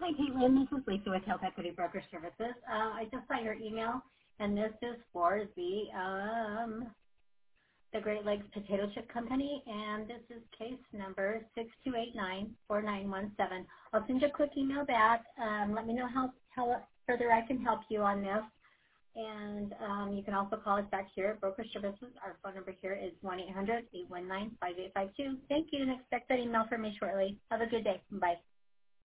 Hi, Caitlin. This is Lisa with Health Equity Broker Services. I just saw your email, and this is for the Great Lakes Potato Chip Company, and this is case number 62894917. I'll send you a quick email back. Let me know how further I can help you on this. And you can also call us back here at Broker Services. Our phone number here is 1-800-819-5852. Thank you, and expect that email from me shortly. Have a good day. Bye.